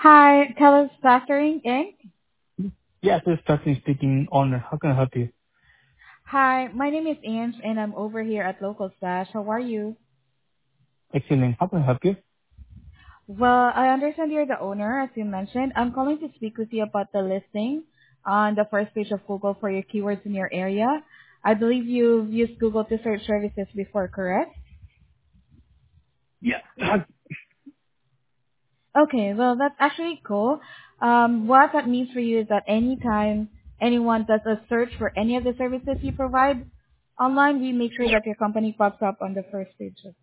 Hi, Telus Factoring Inc. Yes, this is Justin speaking, owner. How can I help you? Hi, my name is Ange and I'm over here at Local Stash. How are you? Excellent. How can I help you? Well, I understand you're the owner, as you mentioned. I'm calling to speak with you about the listing on the first page of Google for your keywords in your area. I believe you've used Google to search services before, correct? Yeah. Okay, well, that's actually cool. What that means for you is that anytime anyone does a search for any of the services you provide online, we make sure that your company pops up on the first page.